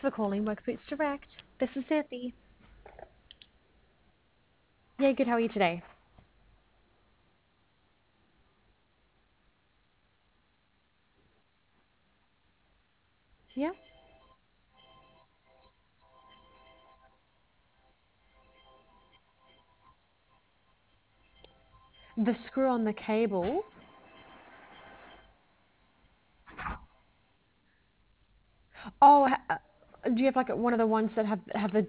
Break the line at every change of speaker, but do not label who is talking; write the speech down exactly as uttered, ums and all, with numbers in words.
for calling Workspace Direct. This is Nancy. Yeah, good. How are you today? Yeah. The screw on the cable. Oh, ha- uh, do you have like one of the ones that have have the